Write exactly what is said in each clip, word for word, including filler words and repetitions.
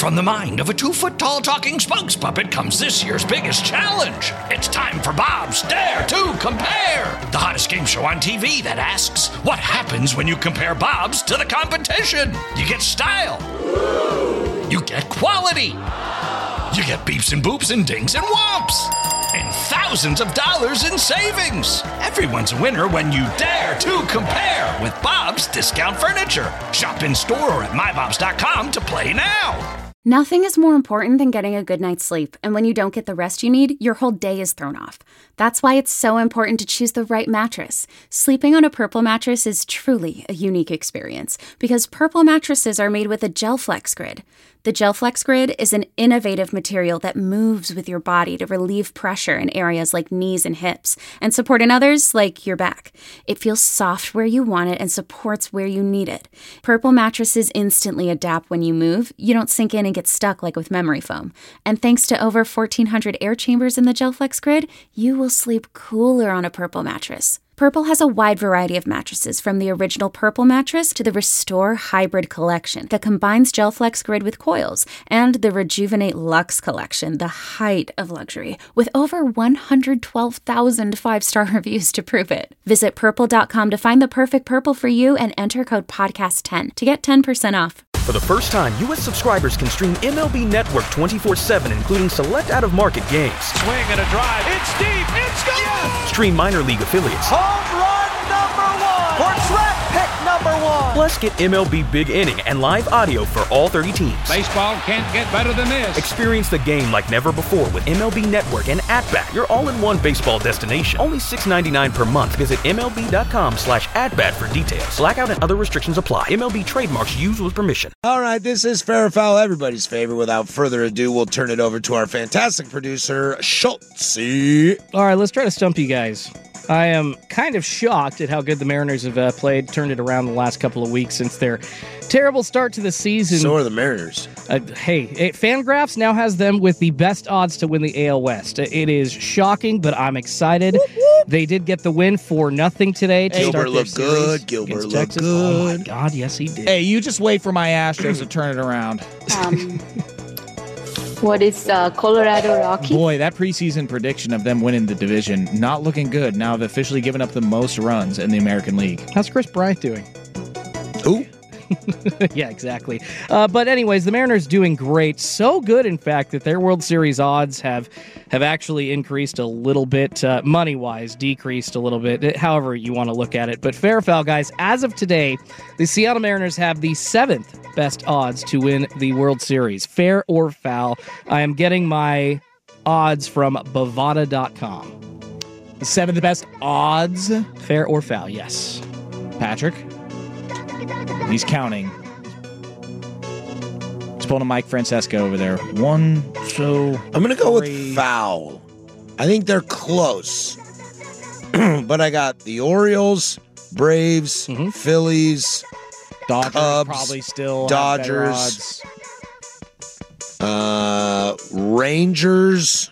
from the mind of a two-foot-tall talking spokes puppet comes this year's biggest challenge. It's time for Bob's Dare to Compare, the hottest game show on T V that asks, what happens when you compare Bobs to the competition? You get style. You get quality. You get beeps and boops and dings and whomps. And thousands of dollars in savings. Everyone's a winner when you dare to compare with Bob's Discount Furniture. Shop in store or at my bobs dot com to play now. Nothing is more important than getting a good night's sleep, and when you don't get the rest you need, your whole day is thrown off. That's why it's so important to choose the right mattress. Sleeping on a Purple mattress is truly a unique experience, because Purple mattresses are made with a GelFlex Grid. The GelFlex Grid is an innovative material that moves with your body to relieve pressure in areas like knees and hips, and support in others like your back. It feels soft where you want it and supports where you need it. Purple mattresses instantly adapt when you move. You don't sink in and get stuck like with memory foam. And thanks to over fourteen hundred air chambers in the GelFlex Grid, you will sleep cooler on a Purple mattress. Purple has a wide variety of mattresses, from the original Purple mattress to the Restore Hybrid collection that combines GelFlex Grid with coils, and the Rejuvenate Luxe collection, the height of luxury, with over one hundred twelve thousand five-star reviews to prove it. Visit purple dot com to find the perfect Purple for you and enter code podcast ten to get ten percent off. For the first time, U S subscribers can stream M L B Network twenty-four seven, including select out-of-market games. Swing and a drive. It's deep. It's gone. Yes! Stream minor league affiliates. Home run number one. Or draft pick number one. Plus, get M L B Big Inning and live audio for all thirty teams. Baseball can't get better than this. Experience the game like never before with M L B Network and At-Bat, your all-in-one baseball destination. Only six dollars and ninety-nine cents per month. Visit M L B dot com slash at-bat for details. Blackout and other restrictions apply. M L B trademarks used with permission. All right, this is Fair or Foul, everybody's favorite. Without further ado, we'll turn it over to our fantastic producer, Schultz. All right, let's try to stump you guys. I am kind of shocked at how good the Mariners have uh, played, turned it around the last couple of weeks since their terrible start to the season. So are the Mariners. Uh, hey, it, Fangraphs now has them with the best odds to win the A L West. It is shocking, but I'm excited. Whoop, whoop. They did get the win for nothing today. To Gilbert looked good. Gilbert looked Texas. good. Oh, my God, yes, he did. Hey, you just wait for my Astros to turn it around. Um, what is uh, Colorado Rockies? Boy, that preseason prediction of them winning the division, not looking good. Now they've officially given up the most runs in the American League. How's Chris Bryant doing? Who? Yeah, exactly. Uh, but anyways, the Mariners doing great. So good, in fact, that their World Series odds have have actually increased a little bit, uh, money-wise, decreased a little bit, however you want to look at it. But fair or foul, guys, as of today, the Seattle Mariners have the seventh best odds to win the World Series. Fair or foul, I am getting my odds from Bovada dot com. The seventh best odds? Fair or foul, yes. Patrick? He's counting. He's pulling a Mike Francesco over there. One, two, I'm going to go three. with foul. I think they're close. But I got the Orioles, Braves, mm-hmm. Phillies, Dodgers Cubs, probably still Dodgers, uh, Rangers.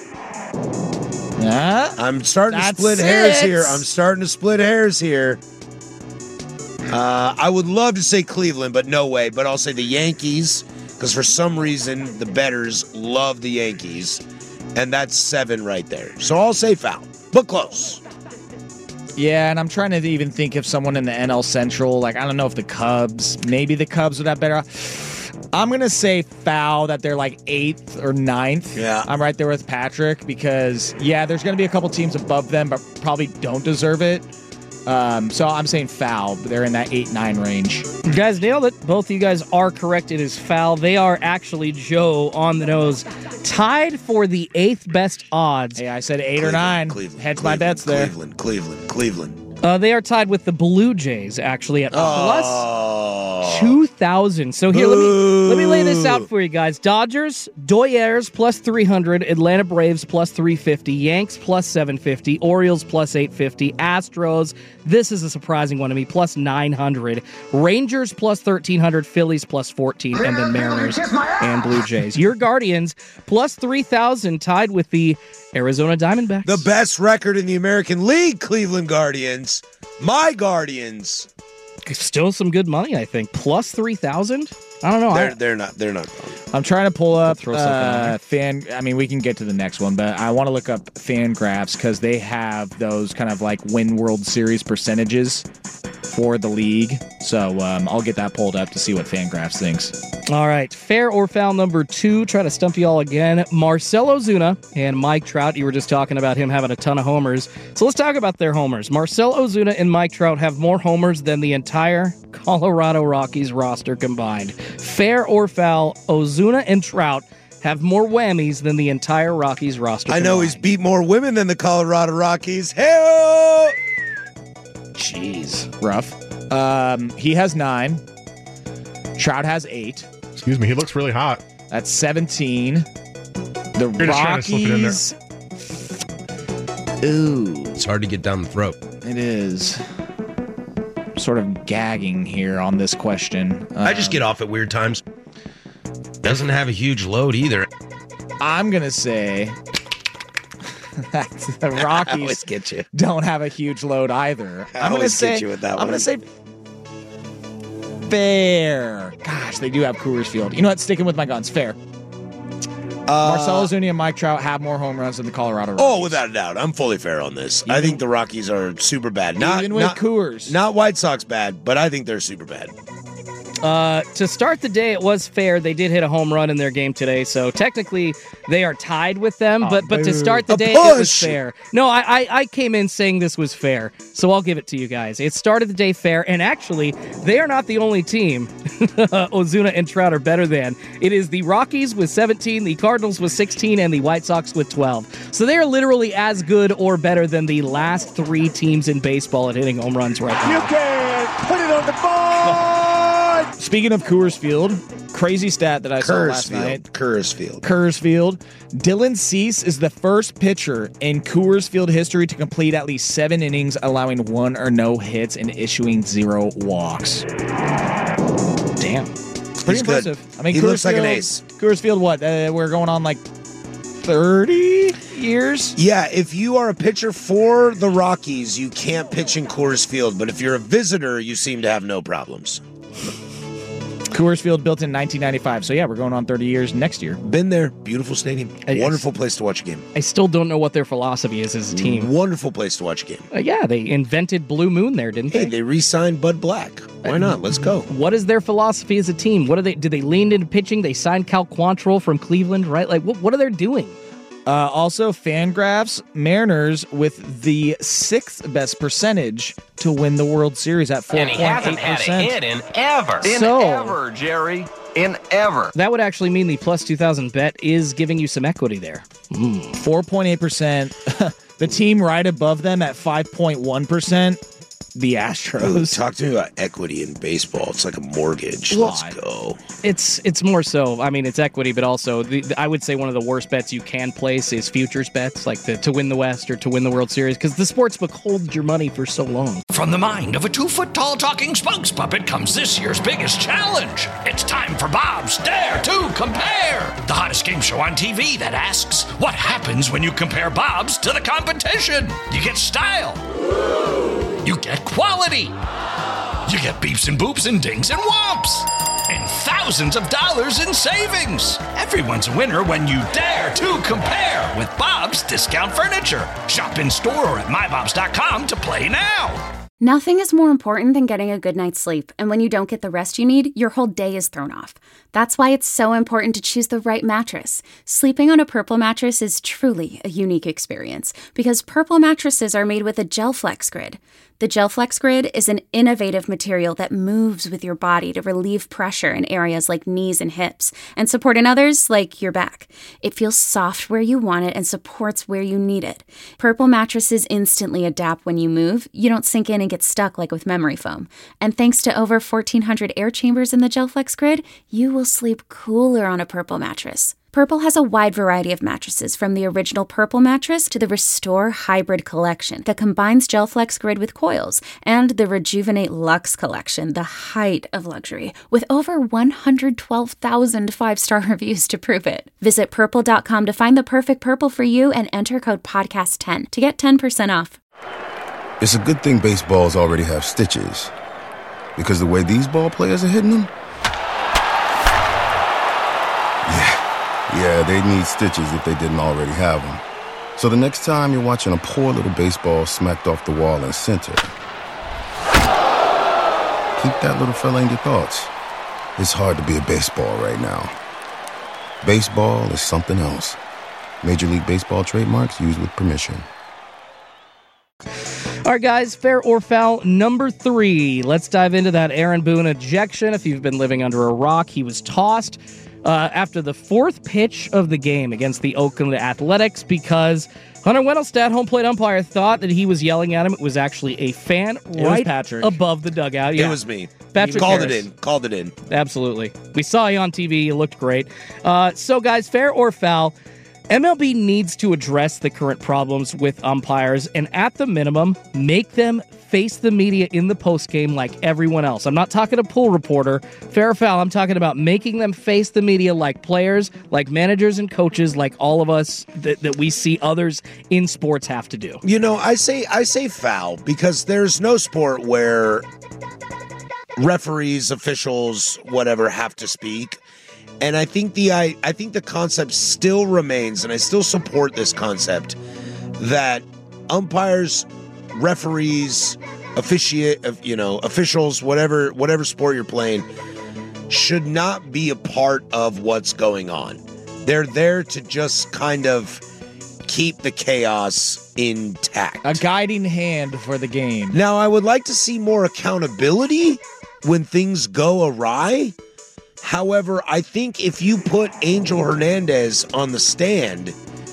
Yeah, I'm starting That's to split hairs it. here. I'm starting to split hairs here. Uh, I would love to say Cleveland, but no way. But I'll say the Yankees, because for some reason the bettors love the Yankees, and that's seven right there. So I'll say foul, but close. Yeah, and I'm trying to even think of someone in the N L Central. Like, I don't know if the Cubs, maybe the Cubs would have better. I'm going to say foul that they're like eighth or ninth. Yeah. I'm right there with Patrick because, yeah, there's going to be a couple teams above them, but probably don't deserve it. Um, so I'm saying foul, but they're in that eight nine range. You guys nailed it. Both of you guys are correct. It is foul. They are actually, Joe, on the nose, tied for the eighth best odds. Hey, I said eight Cleveland, or nine. Cleveland, Hedge Cleveland, my bets there. Cleveland, Cleveland, Cleveland. Uh, they are tied with the Blue Jays, actually, at plus Oh. two thousand. So here, let me let me lay this out for you guys. Dodgers, Doyers, plus three hundred. Atlanta Braves, plus three fifty. Yanks, plus seven fifty. Orioles, plus eight fifty. Astros, this is a surprising one to me, plus nine hundred. Rangers, plus thirteen hundred. Phillies, plus fourteen. And then Mariners and Blue Jays. Your Guardians, plus three thousand, tied with the Arizona Diamondbacks. The best record in the American League, Cleveland Guardians. My Guardians. Still some good money, I think. Plus three thousand? I don't know. They're I, they're not they're not. I'm trying to pull up Throw something on uh, there. fan. I mean, we can get to the next one, but I want to look up fan graphs because they have those kind of like win World Series percentages for the league. So um, I'll get that pulled up to see what fan graphs thinks. All right. Fair or foul number two. Try to stump you all again. Marcell Ozuna and Mike Trout. You were just talking about him having a ton of homers. So let's talk about their homers. Marcell Ozuna and Mike Trout have more homers than the entire Colorado Rockies roster combined. Fair or foul, Ozuna and Trout have more whammies than the entire Rockies roster I know combined. he's beat more women than the Colorado Rockies. Hey! Jeez, rough. Um, he has nine. Trout has eight. Excuse me, he looks really hot. That's seventeen. The You're just trying to slip it in Rockies. Ooh, It's hard to get down the throat. it is. Sort of gagging here on this question. I just Um, get off at weird times. Doesn't have a huge load either. I'm gonna say that the I Rockies always get you. don't have a huge load either. I I'm gonna always say get you with that I'm one. gonna say fair. Gosh, they do have Coors Field. You know what? Sticking with my guns. Fair. Uh, Marcell Ozuna and Mike Trout have more home runs than the Colorado Rockies. Oh, without a doubt. I'm fully fair on this. I think the Rockies are super bad. Not, Even with not, Coors. not White Sox bad, but I think they're super bad. Uh, to start the day, it was fair. They did hit a home run in their game today, so technically they are tied with them. Oh, but but to boo. start the A day, it was push. fair. No, I, I I came in saying this was fair, so I'll give it to you guys. It started the day fair, and actually, they are not the only team Ozuna and Trout are better than. It is the Rockies with seventeen, the Cardinals with sixteen, and the White Sox with twelve. So they are literally as good or better than the last three teams in baseball at hitting home runs right now. You can put it on the board. Speaking of Coors Field, crazy stat that I saw last night. Coors Field. Coors Field. Dylan Cease is the first pitcher in Coors Field history to complete at least seven innings, allowing one or no hits and issuing zero walks. Damn. It's pretty He's good. impressive. I mean, He Coors looks like an Field- ace. Coors Field, what? Uh, we're going on like thirty years? Yeah, if you are a pitcher for the Rockies, you can't pitch in Coors Field. But if you're a visitor, you seem to have no problems. Coors Field built in nineteen ninety-five. So, yeah, we're going on thirty years next year. Been there. Beautiful stadium. Yes. Wonderful place to watch a game. I still don't know what their philosophy is as a team. Wonderful place to watch a game. Uh, yeah, they invented Blue Moon there, didn't Hey, they? they re-signed Bud Black. Why not? Let's go. What is their philosophy as a team? What are they? Did they lean into pitching? They signed Cal Quantrill from Cleveland, right? Like, what? What are they doing? Uh, also, Fangraphs, Mariners with the sixth best percentage to win the World Series at four point eight percent. in ever. So Ever, Jerry. In ever. that would actually mean the plus two thousand bet is giving you some equity there. four point eight percent. The team right above them at five point one percent, the Ooh, Astros. talk to me about equity in baseball. It's like a mortgage. Well, Let's go. It's it's more so. I mean, it's equity, but also the, the- I would say one of the worst bets you can place is futures bets, like the, to win the West or to win the World Series, because the sportsbook holds your money for so long. From the mind of a two-foot-tall talking spokes puppet comes this year's biggest challenge. It's time for Bob's Dare to Compare, the hottest game show on T V that asks, what happens when you compare Bob's to the competition? You get style. You get quality. You get beeps and boops and dings and whomps. And thousands of dollars in savings. Everyone's a winner when you dare to compare with Bob's Discount Furniture. Shop in store or at my bobs dot com to play now. Nothing is more important than getting a good night's sleep, and when you don't get the rest you need, your whole day is thrown off. That's why it's so important to choose the right mattress. Sleeping on a Purple mattress is truly a unique experience because Purple mattresses are made with a GelFlex Grid. The GelFlex Grid is an innovative material that moves with your body to relieve pressure in areas like knees and hips and support in others like your back. It feels soft where you want it and supports where you need it. Purple mattresses instantly adapt when you move. You don't sink in and get stuck like with memory foam. And thanks to over fourteen hundred air chambers in the GelFlex Grid, you will sleep cooler on a Purple mattress. Purple has a wide variety of mattresses, from the original Purple mattress to the Restore Hybrid collection that combines GelFlex Grid with coils, and the Rejuvenate Luxe collection, the height of luxury, with over one hundred twelve thousand five-star reviews to prove it. Visit purple dot com to find the perfect Purple for you and enter code podcast ten to get ten percent off. It's a good thing baseballs already have stitches, because the way these ball players are hitting them, Yeah, they'd need stitches if they didn't already have them. So the next time you're watching a poor little baseball smacked off the wall in center, keep that little fella in your thoughts. It's hard to be a baseball right now. Baseball is something else. Major League Baseball trademarks used with permission. All right, guys, fair or foul number three. Let's dive into that Aaron Boone ejection. If you've been living under a rock, he was tossed uh, after the fourth pitch of the game against the Oakland Athletics because Hunter Wendelstedt, home plate umpire, thought that he was yelling at him. It was actually a fan It right was Patrick. above the dugout. Yeah. It was me. Patrick Called Harris. it in. Called it in. Absolutely. We saw you on T V. You looked great. Uh, so, guys, fair or foul, M L B needs to address the current problems with umpires and, at the minimum, make them face the media in the postgame like everyone else. I'm not talking a pool reporter. Fair or foul, I'm talking about making them face the media like players, like managers and coaches, like all of us that, that we see others in sports have to do. You know, I say I say foul because there's no sport where referees, officials, whatever, have to speak. And I think the I, I think the concept still remains, and I still support this concept, that umpires, referees, officiate, you know, officials, whatever whatever sport you're playing, should not be a part of what's going on. They're there to just kind of keep the chaos intact. A guiding hand for the game. Now, I would like to see more accountability when things go awry. However, I think if you put Angel Hernandez on the stand,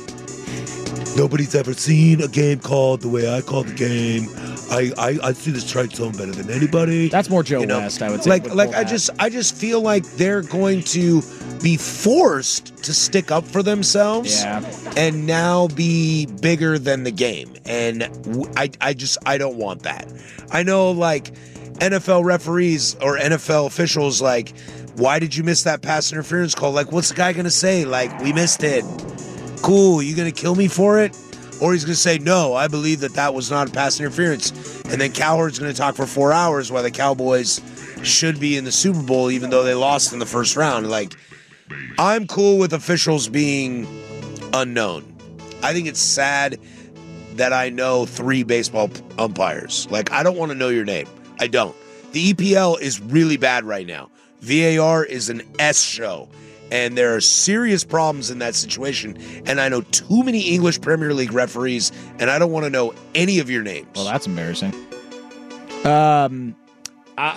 nobody's ever seen a game called the way I call the game. I, I, I see the strike zone better than anybody. That's more Joe You know, West, I would say. Like, would like pull I that. just, I just feel like they're going to be forced to stick up for themselves, Yeah. and now be bigger than the game. And w- I, I just, I don't want that. I know, like N F L referees or N F L officials, like, why did you miss that pass interference call? Like, what's the guy gonna say? Like, we missed it. Cool, you gonna kill me for it? Or he's gonna say, no, I believe that that was not a pass interference. And then Cowherd's gonna talk for four hours why the Cowboys should be in the Super Bowl even though they lost in the first round. Like, I'm cool with officials being unknown. I think it's sad that I know three baseball umpires. Like, I don't want to know your name. I don't. The E P L is really bad right now. V A R is an S show, and there are serious problems in that situation. And I know too many English Premier League referees, and I don't want to know any of your names. Well, that's embarrassing. Um, I,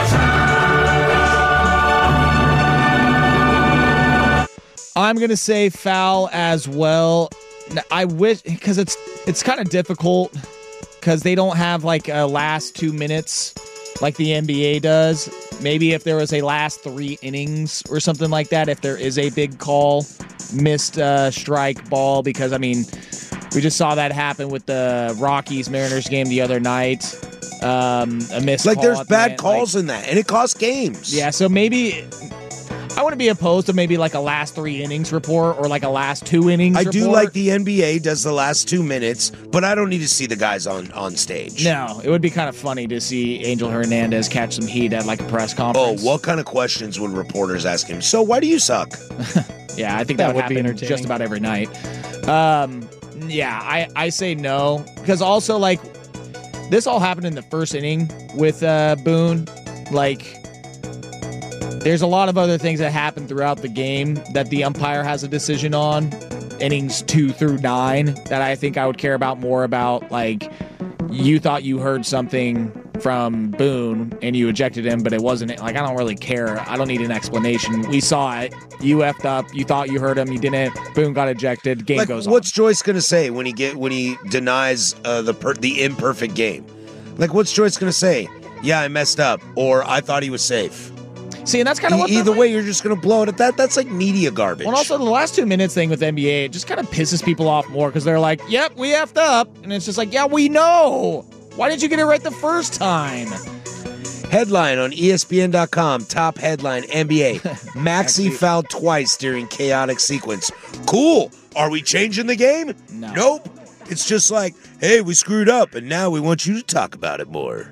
I'm gonna say foul as well. I wish because it's it's kind of difficult because they don't have like a last two minutes like the N B A does. Maybe if there was a last three innings or something like that, if there is a big call, missed uh, strike ball, because I mean, we just saw that happen with the Rockies Mariners game the other night. Um, a missed like call there's at the bad end, calls like, in that, and it costs games. Yeah, so maybe I wouldn't be opposed to maybe like a last three innings report or like a last two innings I report. do like the N B A does the last two minutes, but I don't need to see the guys on, on stage. No, it would be kind of funny to see Angel Hernandez catch some heat at like a press Oh, conference. what kind of questions would reporters ask him? So why do you suck? Yeah, I think That that, would would be happen entertaining. just about every night. Um, yeah, I, I say no because also like this all happened in the first inning with uh, Boone. Like, there's a lot of other things that happen throughout the game that the umpire has a decision on. Innings two through nine that I think I would care about more about. Like, you thought you heard something from Boone and you ejected him, but it wasn't. Like, I don't really care. I don't need an explanation. We saw it. You effed up. You thought you heard him. You didn't. Boone got ejected. Game Like, goes on. what's Joyce gonna say when he get when he denies uh, the per, the imperfect game? Like, what's Joyce gonna say? Yeah, I messed up, or I thought he was safe. See, and that's kind of what E- either the, way, you're just gonna blow it at that. That's like media garbage. Well, also the last two minutes thing with N B A, it just kind of pisses people off more because they're like, "Yep, we effed up," and it's just like, "Yeah, we know. Why didn't you get it right the first time?" Headline on E S P N dot com. Top headline: N B A. Maxey fouled twice during chaotic sequence. Cool. Are we changing the game? No. Nope. It's just like, hey, we screwed up, and now we want you to talk about it more.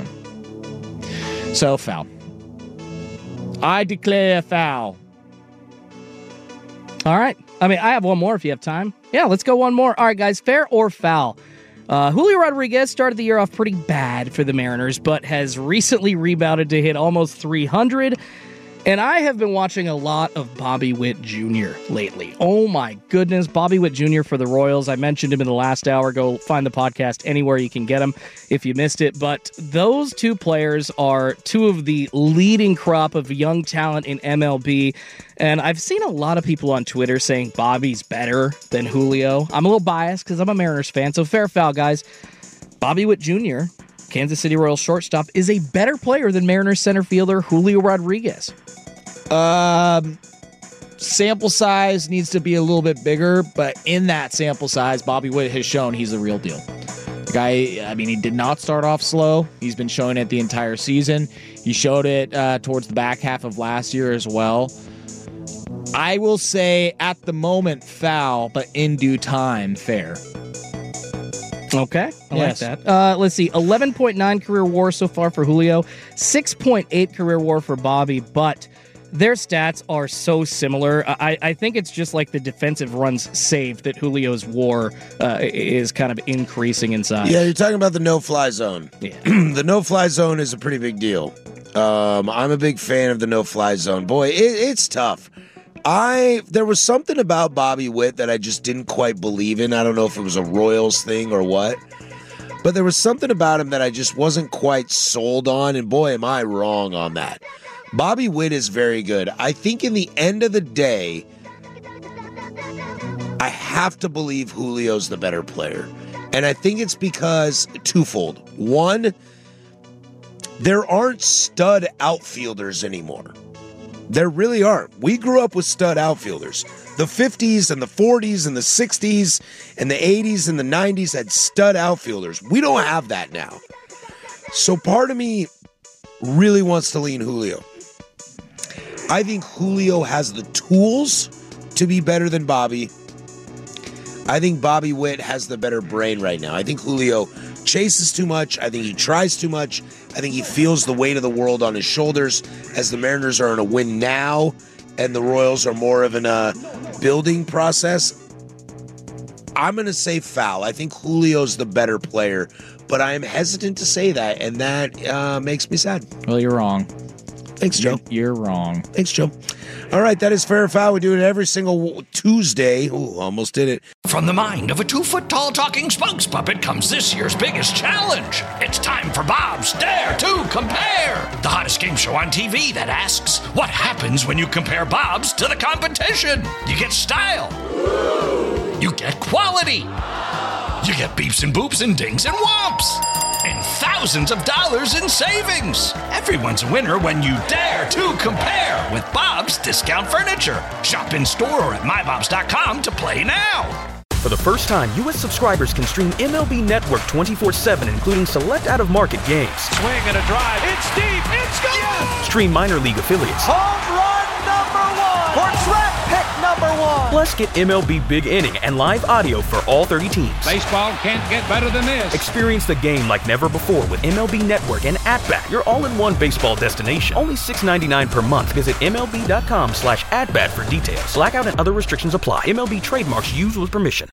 So foul. I declare foul. All right. I mean, I have one more if you have time. Yeah, let's go one more. All right, guys, fair or foul? Uh, Julio Rodriguez started the year off pretty bad for the Mariners, but has recently rebounded to hit almost three hundred. And I have been watching a lot of Bobby Witt Junior lately. Oh my goodness, Bobby Witt Junior for the Royals. I mentioned him in the last hour. Go find the podcast anywhere you can get him if you missed it. But those two players are two of the leading crop of young talent in M L B. And I've seen a lot of people on Twitter saying Bobby's better than Julio. I'm a little biased because I'm a Mariners fan, so fair foul, guys. Bobby Witt Junior, Kansas City Royals shortstop, is a better player than Mariners center fielder Julio Rodriguez. Um, sample size needs to be a little bit bigger, but in that sample size, Bobby Witt has shown he's the real deal. The guy, I mean, he did not start off slow. He's been showing it the entire season. He showed it uh, towards the back half of last year as well. I will say at the moment foul, but in due time fair. Okay, I yes. like that. Uh, let's see, eleven point nine career WAR so far for Julio, six point eight career WAR for Bobby, but their stats are so similar. I, I think it's just like the defensive runs saved that Julio's WAR uh, is kind of increasing in size. Yeah, you're talking about the no-fly zone. Yeah. The no-fly zone is a pretty big deal. Um, I'm a big fan of the no-fly zone. Boy, it, it's tough. I there was something about Bobby Witt that I just didn't quite believe in. I don't know if it was a Royals thing or what. But there was something about him that I just wasn't quite sold on, and boy, am I wrong on that. Bobby Witt is very good. I think in the end of the day, I have to believe Julio's the better player. And I think it's because twofold. One, there aren't stud outfielders anymore. There really aren't. We grew up with stud outfielders. The fifties and the forties and the sixties and the eighties and the nineties had stud outfielders. We don't have that now. So part of me really wants to lean Julio. I think Julio has the tools to be better than Bobby. I think Bobby Witt has the better brain right now. I think Julio chases too much. I think he tries too much. I think he feels the weight of the world on his shoulders as the Mariners are in a win now and the Royals are more of in a building process. I'm going to say foul. I think Julio's the better player, but I am hesitant to say that, and that uh, makes me sad. Well, you're wrong. Thanks, Joe. You're wrong. Thanks, Joe. All right, that is Fair or Foul. We do it every single Tuesday. Ooh, almost did it. From the mind of a two-foot-tall talking spokes puppet comes this year's biggest challenge. It's time for Bob's Dare to Compare, the hottest game show on T V that asks, what happens when you compare Bob's to the competition? You get style. You get quality. You get beeps and boops and dings and whomps. And thousands of dollars in savings. Everyone's a winner when you dare to compare with Bob's Discount Furniture. Shop in store or at my bobs dot com to play now. For the first time, U S subscribers can stream M L B Network twenty-four seven, including select out-of-market games. Swing and a drive. It's deep. It's gone. Yes. Stream minor league affiliates. Home run number one. Or draft pick number one. Plus, get M L B Big Inning and live audio for all thirty teams. Baseball can't get better than this. Experience the game like never before with M L B Network and At-Bat, your all-in-one baseball destination. Only six dollars and ninety-nine cents per month. Visit M L B dot com slash at bat for details. Blackout and other restrictions apply. M L B trademarks used with permission.